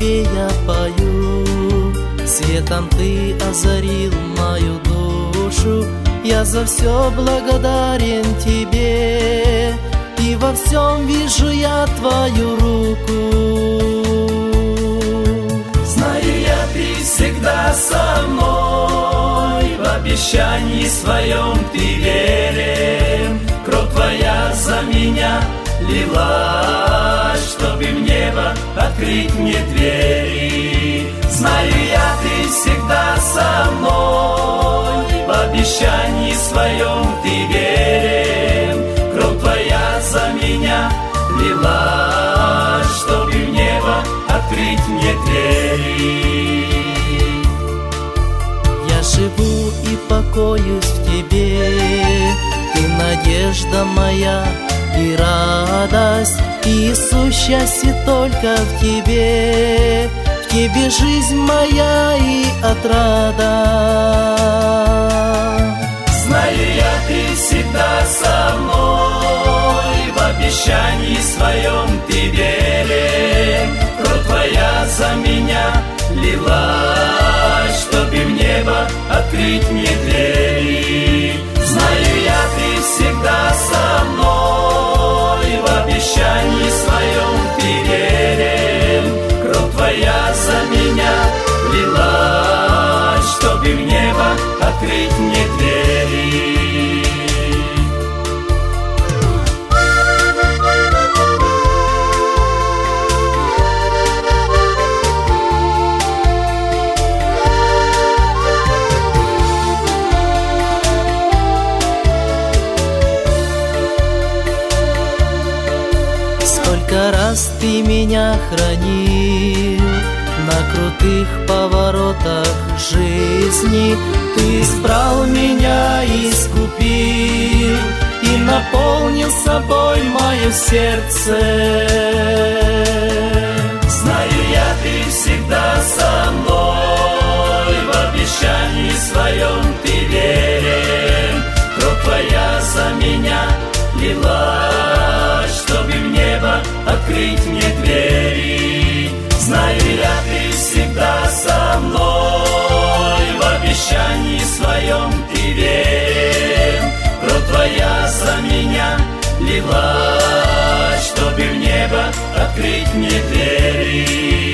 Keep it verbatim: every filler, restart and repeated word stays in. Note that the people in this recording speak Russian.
тебе я пою. Светом ты озарил мою душу, я за все благодарен тебе, и во всем вижу я твою руку. Знаю я, ты всегда со мной, в обещании своем ты верен. Кровь твоя за меня лилась, чтобы в небо открыть мне двери. Знаю я, ты всегда со мной, в обещании своем ты верен. Кровь твоя за меня лилась, чтобы в небо открыть мне двери. Я живу и покоюсь в тебе, ты надежда моя и радость, Иисус, счастье только в тебе, в тебе жизнь моя и отрада. Знаю я, ты всегда со мной, в обещании своем ты верен. Кровь твоя за меня лилась, чтобы в небо открыть мне двери. Знаю я, ты всегда со мной, в обещании своем ты верен. Кровь твоя за меня лилась, чтобы в небо открыть мне двери. Сколько раз ты меня хранил на крутых поворотах жизни, ты избрал меня и искупил, и наполнил собой мое сердце. Знаю я, ты всегда со мной, в обещании своем ты верен. Кровь твоя за меня лилась, чтобы в небо открыть мне двери. Знаю я, ты всегда со мной, в обещании своем ты верен. Кровь твоя за меня лилась, чтобы в небо открыть мне двери.